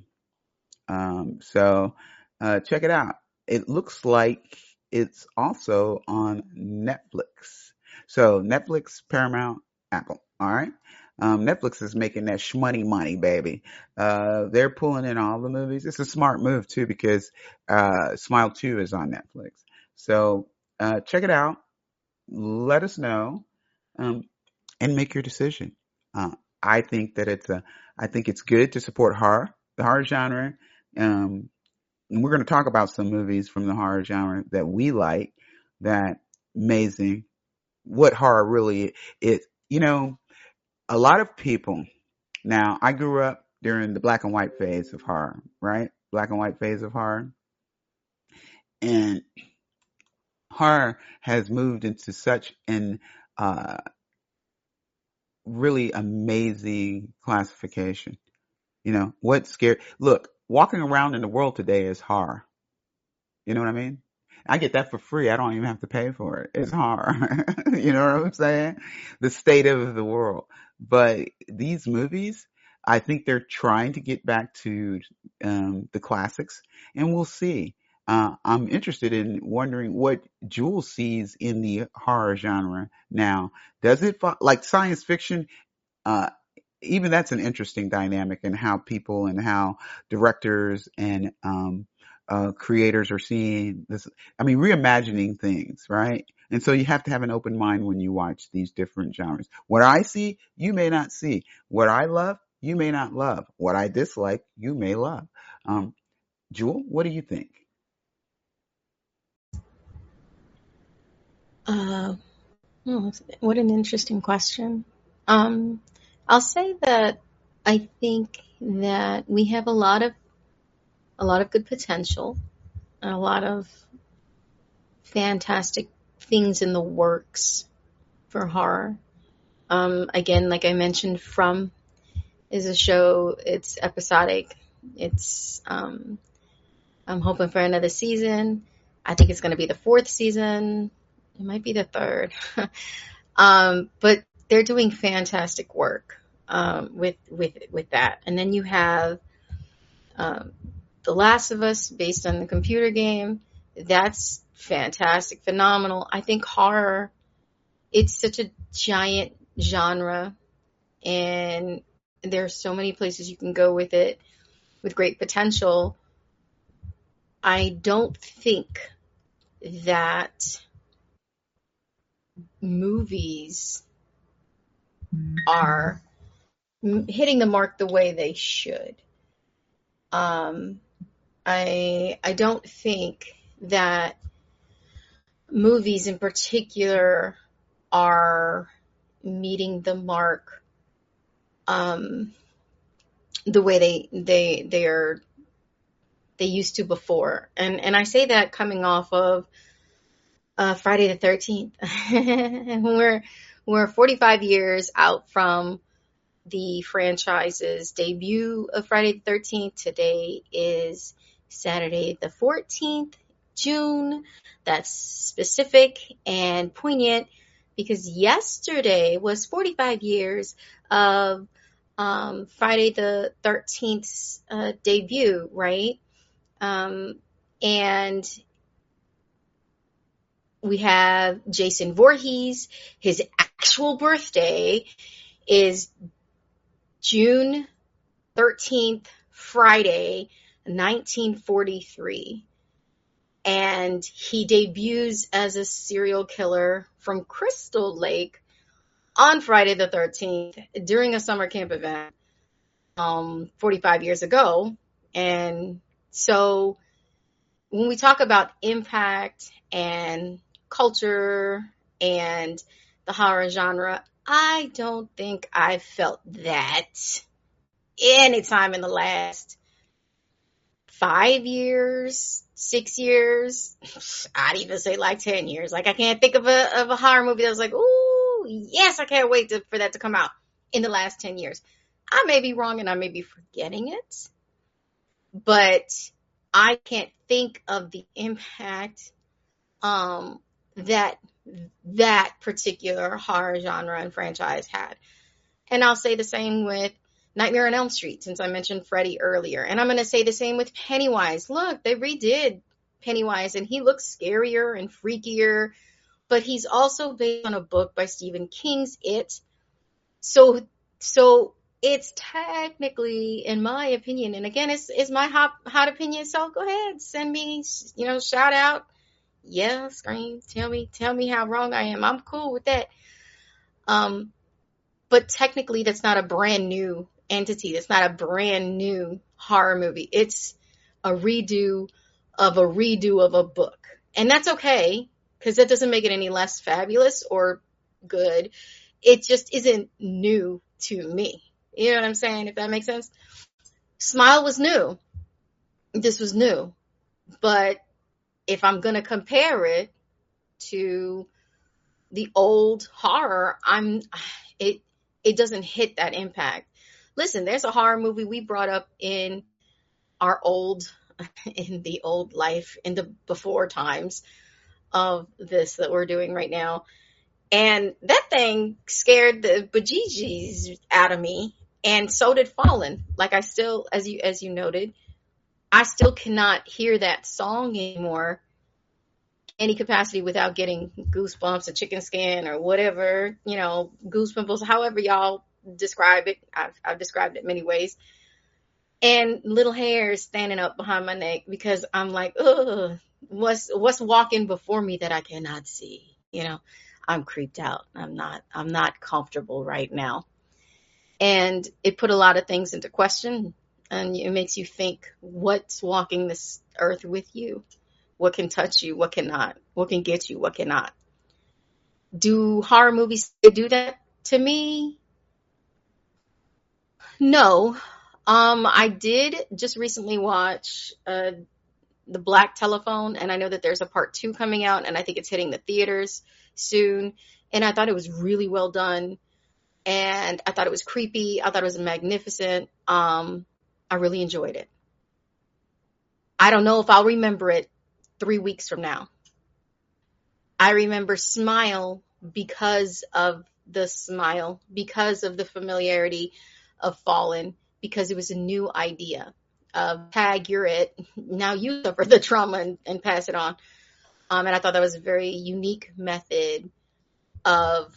Um, so uh, check it out. It looks like it's also on Netflix. So Netflix, Paramount, Apple. All right. Um, Netflix is making that shmoney money, baby. Uh, they're pulling in all the movies. It's a smart move too because uh, Smile two is on Netflix. So uh, check it out. Let us know. Um, and make your decision. Uh, I think that it's a, I think it's good to support horror, the horror genre. Um, and we're going to talk about some movies from the horror genre that we like. That amazing, what horror really is. You know, a lot of people. Now, I grew up during the black and white phase of horror, right? Black and white phase of horror, and horror has moved into such an uh, really amazing classification. You know, what's scary? Look, walking around in the world today is horror. You know what I mean? I get that for free. I don't even have to pay for it. It's horror. You know what I'm saying? The state of the world. But these movies, I think they're trying to get back to um, the classics, and we'll see. Uh, I'm interested in wondering what Jewel sees in the horror genre now. Does it fo- like science fiction? Uh, Even that's an interesting dynamic in how people and how directors and um, uh, creators are seeing this. I mean, reimagining things, right? And so you have to have an open mind when you watch these different genres. What I see, you may not see. What I love, you may not love. What I dislike, you may love. Um, Jewel, what do you think? Uh, hmm, what an interesting question. Um, I'll say that I think that we have a lot of a lot of good potential and a lot of fantastic things in the works for horror. Um, again, like I mentioned, From is a show. It's episodic. It's um, I'm hoping for another season. I think it's going to be the fourth season. It might be the third. um, but they're doing fantastic work um, with with with that. And then you have um, The Last of Us, based on the computer game. That's fantastic, phenomenal. I think horror, it's such a giant genre, and there's so many places you can go with it with great potential. I don't think that movies are hitting the mark the way they should. Um, I I don't think that movies in particular are meeting the mark um, the way they they they are they used to before. And and I say that coming off of uh, Friday the thirteenth. we're we're forty-five years out from the franchise's debut of Friday the thirteenth. Today is Saturday the fourteenth, June. That's specific and poignant because yesterday was forty-five years of um, Friday the thirteenth's uh, debut, right? Um, and we have Jason Voorhees. His actual birthday is June thirteenth, Friday, nineteen forty-three. And he debuts as a serial killer from Crystal Lake on Friday the thirteenth during a summer camp event um, forty-five years ago. And so when we talk about impact and culture and the horror genre, I don't think I've felt that anytime in the last five years, six years. I'd even say like ten years. Like I can't think of a of a horror movie that was like, ooh, yes, I can't wait to, for that to come out in the last ten years. I may be wrong and I may be forgetting it, but I can't think of the impact um, that that particular horror genre and franchise had. And I'll say the same with Nightmare on Elm Street, since I mentioned Freddy earlier. And I'm going to say the same with Pennywise. Look, they redid Pennywise, and he looks scarier and freakier, but he's also based on a book by Stephen King's It. So, so it's technically, in my opinion, and again, it's, it's my hot, hot opinion, so go ahead, send me, you know, shout out. Yeah, scream, tell me, tell me how wrong I am. I'm cool with that. Um, but technically that's not a brand new entity. That's not a brand new horror movie. It's a redo of a redo of a book. And that's okay, because that doesn't make it any less fabulous or good. It just isn't new to me. You know what I'm saying? If that makes sense. Smile was new. This was new. But if I'm going to compare it to the old horror, I'm it it doesn't hit that impact. Listen, there's a horror movie we brought up in our old in the old life, in the before times of this that we're doing right now. And that thing scared the bejeebies out of me. And so did Fallen. Like I still, as you as you noted, I still cannot hear that song anymore any capacity without getting goosebumps, a chicken skin, or whatever, you know, goose pimples, however y'all describe it. I've, I've described it many ways. And little hairs standing up behind my neck because I'm like, ugh, what's what's walking before me that I cannot see? You know, I'm creeped out. I'm not I'm not comfortable right now. And it put a lot of things into question, and it makes you think, what's walking this earth with you? What can touch you? What cannot? What can get you? What cannot? Do horror movies do that to me? No. Um, I did just recently watch uh, The Black Telephone, and I know that there's a part two coming out, and I think it's hitting the theaters soon. And I thought it was really well done, and I thought it was creepy. I thought it was magnificent. Um, I really enjoyed it. I don't know if I'll remember it three weeks from now. I remember Smile because of the smile, because of the familiarity of Fallen, because it was a new idea of tag, you're it. Now you suffer the trauma and, and pass it on. Um, and I thought that was a very unique method of,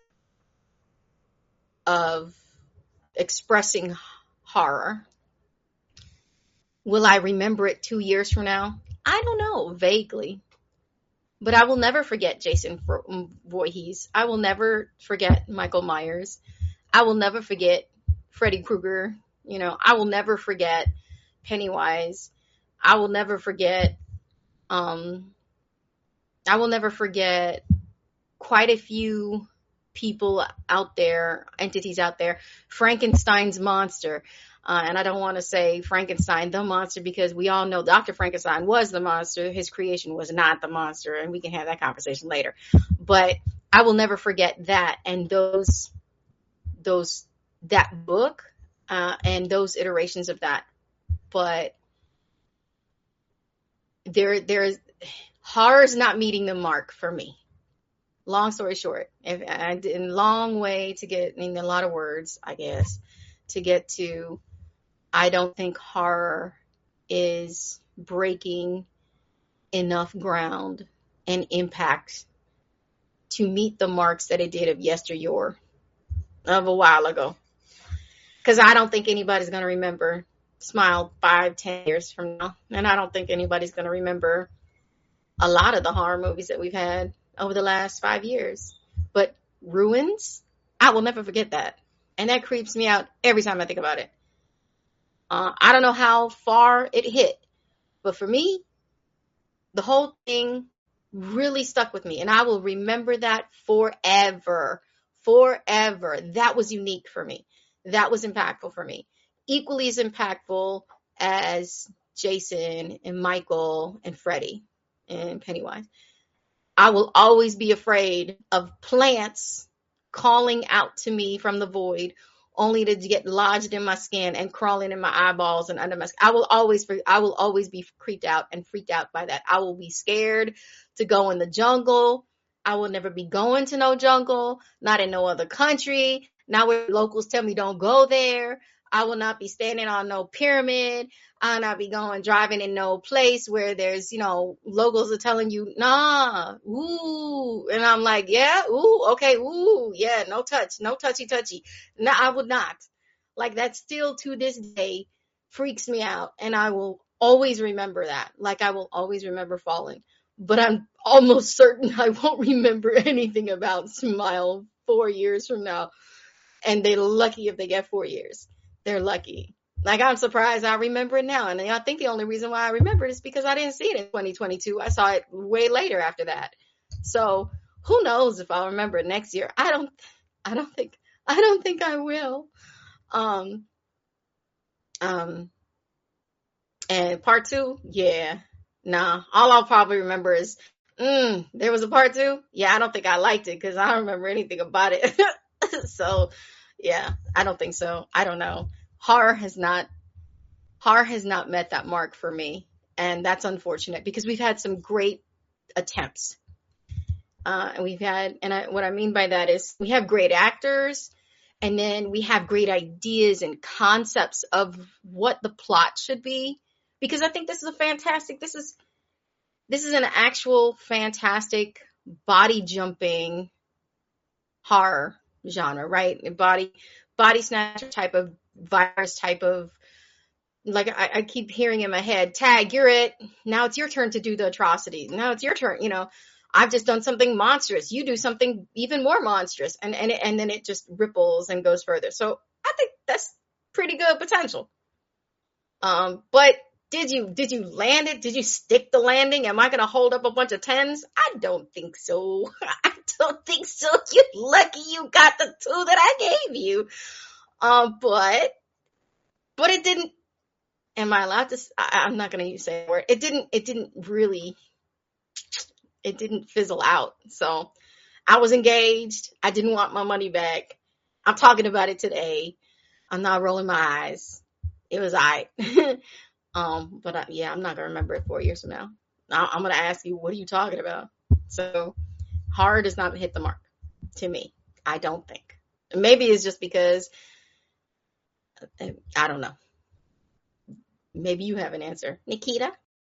of expressing horror. Will I remember it two years from now? I don't know, vaguely. But I will never forget Jason Voorhees. I will never forget Michael Myers. I will never forget Freddy Krueger. You know, I will never forget Pennywise. I will never forget, um, I will never forget quite a few people out there, entities out there, Frankenstein's monster. Uh, and I don't want to say Frankenstein, the monster, because we all know Doctor Frankenstein was the monster. His creation was not the monster. And we can have that conversation later. But I will never forget that. And those, those, that book, uh, and those iterations of that. But there, there's, horror's not meeting the mark for me. Long story short, if I did a long way to get, I mean, a lot of words, I guess, to get to, I don't think horror is breaking enough ground and impact to meet the marks that it did of yesteryear, of a while ago. Because I don't think anybody's going to remember Smile five, ten years from now. And I don't think anybody's going to remember a lot of the horror movies that we've had over the last five years. But Ruins, I will never forget that. And that creeps me out every time I think about it. Uh, I don't know how far it hit, but for me, the whole thing really stuck with me. And I will remember that forever, forever. That was unique for me. That was impactful for me. Equally as impactful as Jason and Michael and Freddy and Pennywise. I will always be afraid of plants calling out to me from the void, only to get lodged in my skin and crawling in my eyeballs and under my skin. I will always, I will always be creeped out and freaked out by that. I will be scared to go in the jungle. I will never be going to no jungle, not in no other country. Now where locals tell me don't go there. I will not be standing on no pyramid. I'll not be going driving in no place where there's, you know, locals are telling you, nah, ooh. And I'm like, yeah, ooh, okay, ooh, yeah, no touch, no touchy touchy. No, I would not. Like that still to this day freaks me out. And I will always remember that. Like I will always remember Fallen. But I'm almost certain I won't remember anything about Smile four years from now. And they're lucky if they get four years. They're lucky. Like, I'm surprised I remember it now. And I think the only reason why I remember it is because I didn't see it in twenty twenty-two. I saw it way later after that. So who knows if I'll remember it next year. I don't, I don't think, I don't think I will. Um, um, and part two, yeah, nah, all I'll probably remember is, mm, there was a part two. Yeah, I don't think I liked it because I don't remember anything about it. So yeah, I don't think so. I don't know. Horror has not, horror has not met that mark for me. And that's unfortunate because we've had some great attempts. Uh, and we've had, and I, what I mean by that is we have great actors and then we have great ideas and concepts of what the plot should be. Because I think this is a fantastic, this is, this is an actual fantastic body jumping horror genre, right? Body, body snatcher type of virus type of, like I, I keep hearing in my head, Tag, you're it. Now it's your turn to do the atrocity. Now it's your turn. You know, I've just done something monstrous. You do something even more monstrous. And, and, it, and then it just ripples and goes further. So I think that's pretty good potential. Um, but did you, did you land it? Did you stick the landing? Am I going to hold up a bunch of tens? I don't think so. I don't think so. You're lucky you got the two that I gave you. Um, but, but it didn't, am I allowed to, I, I'm not going to use that word. It didn't, it didn't really, it didn't fizzle out. So I was engaged. I didn't want my money back. I'm talking about it today. I'm not rolling my eyes. It was all right. um, but I, yeah, I'm not going to remember it four years from now. I, I'm going to ask you, what are you talking about? So horror does not hit the mark to me. I don't think. Maybe it's just because, I don't know. Maybe you have an answer. Nikita?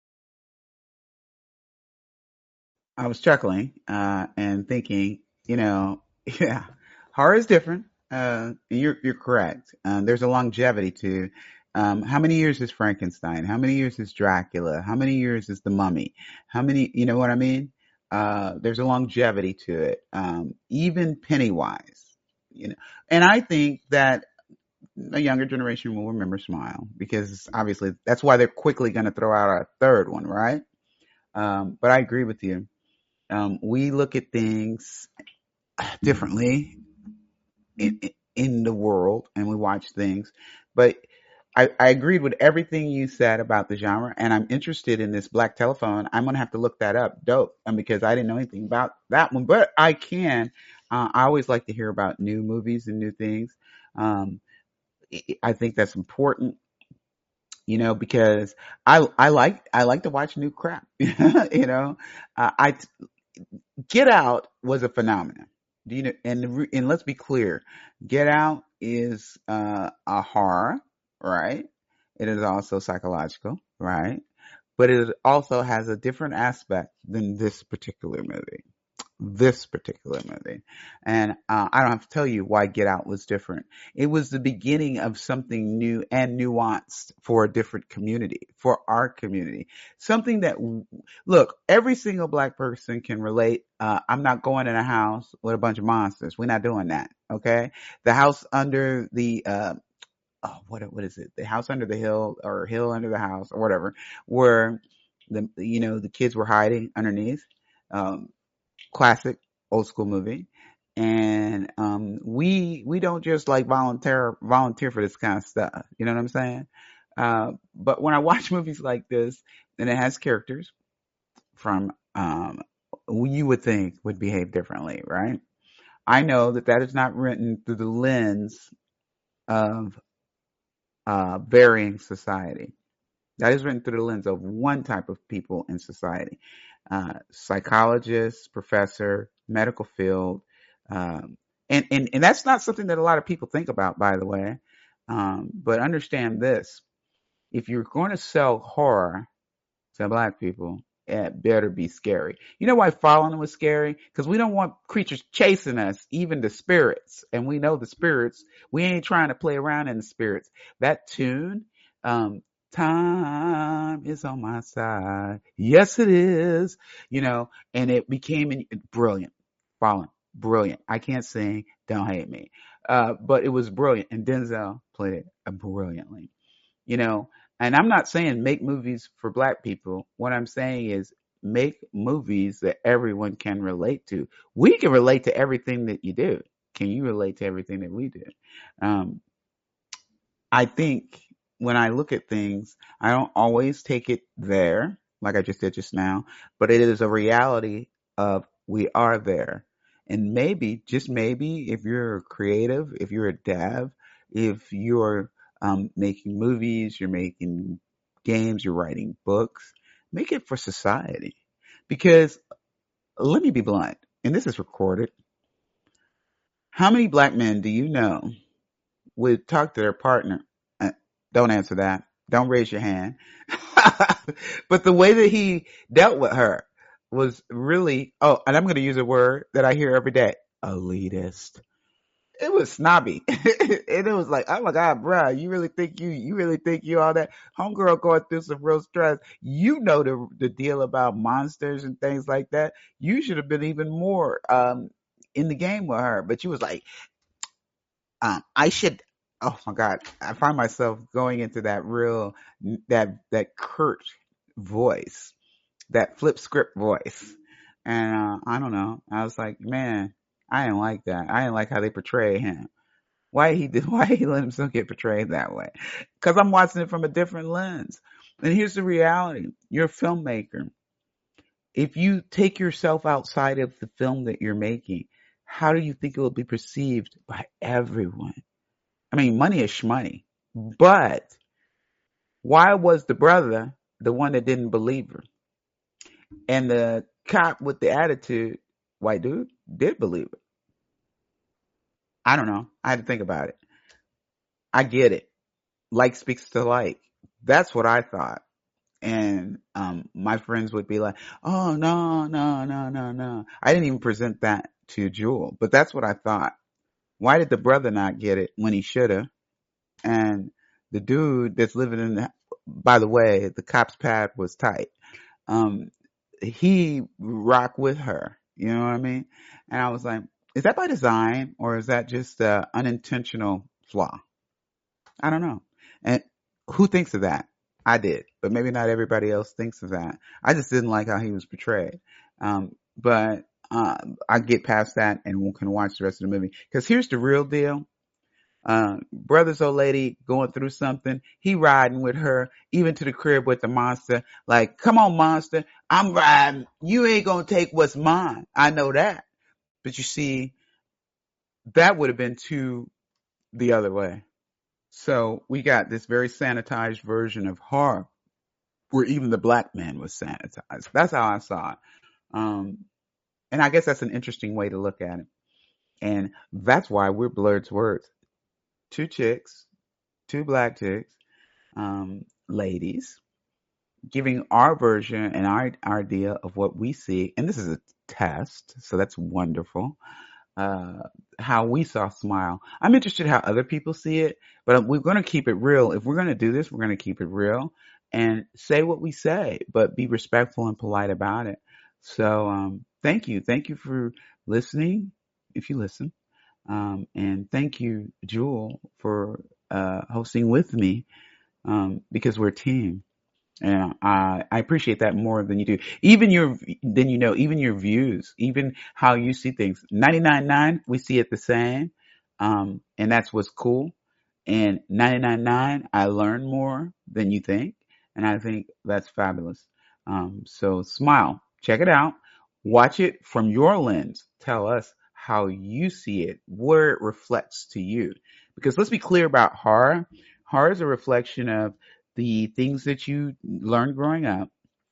I was chuckling uh, and thinking, you know, yeah, horror is different. Uh, you're you're correct. Um, there's a longevity to um, how many years is Frankenstein? How many years is Dracula? How many years is The Mummy? How many? You know what I mean? Uh, there's a longevity to it. Um, even Pennywise, you know, and I think that a younger generation will remember Smile because obviously that's why they're quickly going to throw out a third one, right? Um, but I agree with you. Um, we look at things differently in, in the world, and we watch things. But I, I agreed with everything you said about the genre, and I'm interested in this Black Telephone. I'm gonna have to look that up. Dope, um, because I didn't know anything about that one, but I can. Uh, I always like to hear about new movies and new things. Um, I think that's important, you know, because I I like I like to watch new crap. you know, uh, I Get Out was a phenomenon. Do you know? And and let's be clear, Get Out is uh, a horror, right? It is also psychological, right? But it also has a different aspect than this particular movie this particular movie. And uh, I don't have to tell you why Get Out was different. It was the beginning of something new and nuanced for a different community, for our community. Something that, look, every single black person can relate. Uh, I'm not going in a house with a bunch of monsters. We're not doing that. Okay. The house under the, uh, oh, what, what is it? The house under the hill or hill under the house or whatever, where the, you know, the kids were hiding underneath. Um, Classic old school movie. And um we we don't just like volunteer volunteer for this kind of stuff. You know what I'm saying? Uh but when I watch movies like this and it has characters from um who you would think would behave differently, right? I know that that is not written through the lens of uh varying society. That is written through the lens of one type of people in society. Uh, psychologist, professor, medical field. Um, and, and, and that's not something that a lot of people think about, by the way. Um, but understand this. If you're going to sell horror to black people, it better be scary. You know why Fallen was scary? Because we don't want creatures chasing us, even the spirits. And we know the spirits. We ain't trying to play around in the spirits. That tune, um, time is on my side. Yes, it is. You know, and it became an, brilliant. Fallen, brilliant. I can't sing. Don't hate me. Uh, but it was brilliant. And Denzel played it uh, brilliantly. You know, and I'm not saying make movies for black people. What I'm saying is make movies that everyone can relate to. We can relate to everything that you do. Can you relate to everything that we do? Um, I think when I look at things, I don't always take it there, like I just did just now, but it is a reality of we are there. And maybe, just maybe, if you're creative, if you're a dev, if you're um, making movies, you're making games, you're writing books, make it for society. Because let me be blunt, and this is recorded. How many black men do you know would talk to their partner? Uh, don't answer that. Don't raise your hand. But the way that he dealt with her was really, oh, and I'm going to use a word that I hear every day, elitist. It was snobby. And it was like, oh my God, bruh, you really think you, you really think you all that? Homegirl going through some real stress. You know the, the deal about monsters and things like that. You should have been even more, um, in the game with her. But you was like, um, I should. Oh my God, I find myself going into that real that that curt voice, that flip script voice, and uh, I don't know. I was like, man, I didn't like that. I didn't like how they portray him. Why he did? Why he let himself get portrayed that way? Because I'm watching it from a different lens. And here's the reality: you're a filmmaker. If you take yourself outside of the film that you're making, how do you think it will be perceived by everyone? I mean, money is shmoney. But why was the brother the one that didn't believe her? And the cop with the attitude, white dude, did believe her. I don't know. I had to think about it. I get it. Like speaks to like. That's what I thought. And um, my friends would be like, oh, no, no, no, no, no. I didn't even present that to Jewel, but that's what I thought. Why did the brother not get it when he should have? And the dude that's living in the, by the way, the cop's pad was tight. Um, he rocked with her. You know what I mean? And I was like, is that by design or is that just an unintentional flaw? I don't know. And who thinks of that? I did, but maybe not everybody else thinks of that. I just didn't like how he was portrayed. Um, but uh, I get past that and we can watch the rest of the movie. Because here's the real deal. Uh, brother's old lady going through something. He riding with her, even to the crib with the monster. Like, come on, monster. I'm riding. You ain't going to take what's mine. I know that. But you see, that would have been too the other way. So we got this very sanitized version of horror where even the black man was sanitized. That's how I saw it. Um, and I guess that's an interesting way to look at it. And that's why we're Blurred's Words. Two chicks, two black chicks, um, ladies, giving our version and our, our idea of what we see. And this is a test, so that's wonderful. Uh, how we saw Smile. I'm interested how other people see it, but we're going to keep it real. If we're going to do this, we're going to keep it real and say what we say, but be respectful and polite about it. So, um, thank you. Thank you for listening, if you listen. Um, and thank you, Jewel, for, uh, hosting with me, um, because we're a team. And I, I appreciate that more than you do. Even your, than you know, even your views, even how you see things. ninety-nine point nine, we see it the same. Um, and that's what's cool. And ninety-nine point nine, I learn more than you think. And I think that's fabulous. Um, so Smile, check it out. Watch it from your lens. Tell us how you see it, where it reflects to you. Because let's be clear about horror. Horror is a reflection of the things that you learned growing up,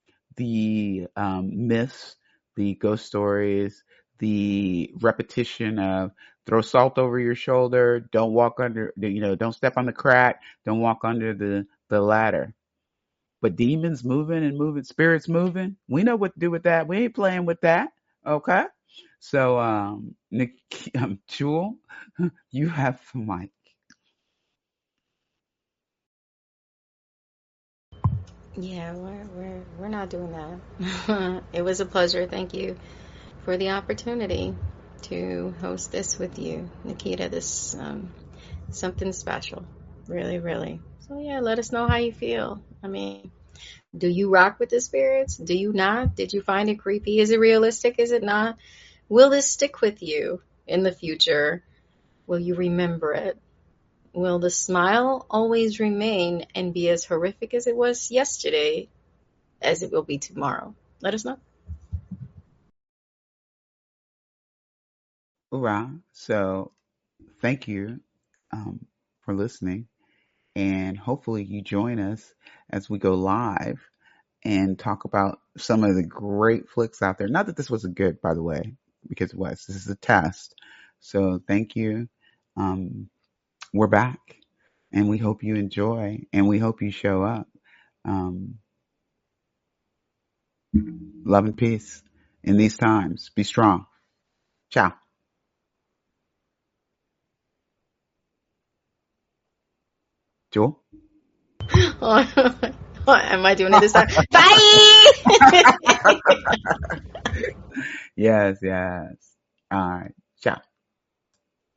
the um, myths, the ghost stories, the repetition of throw salt over your shoulder, don't walk under, you know, don't step on the crack, don't walk under the, the ladder. But demons moving and moving, spirits moving, we know what to do with that. We ain't playing with that. Okay. So, um, Nick, um, Jewel, you have the mic. Yeah, we're we're we're not doing that. It was a pleasure. Thank you for the opportunity to host this with you, Nikita. This um, something special, really, really. So yeah, let us know how you feel. I mean, do you rock with the spirits? Do you not? Did you find it creepy? Is it realistic? Is it not? Will this stick with you in the future? Will you remember it? Will the smile always remain and be as horrific as it was yesterday as it will be tomorrow? Let us know. Hoorah. So thank you um, for listening. And hopefully you join us as we go live and talk about some of the great flicks out there. Not that this wasn't good, by the way, because it was. This is a test. So thank you. Um, we're back. And we hope you enjoy. And we hope you show up. Um, love and peace in these times. Be strong. Ciao. Jewel? Oh, am I doing it this time? Bye! Yes, yes. All right. Ciao.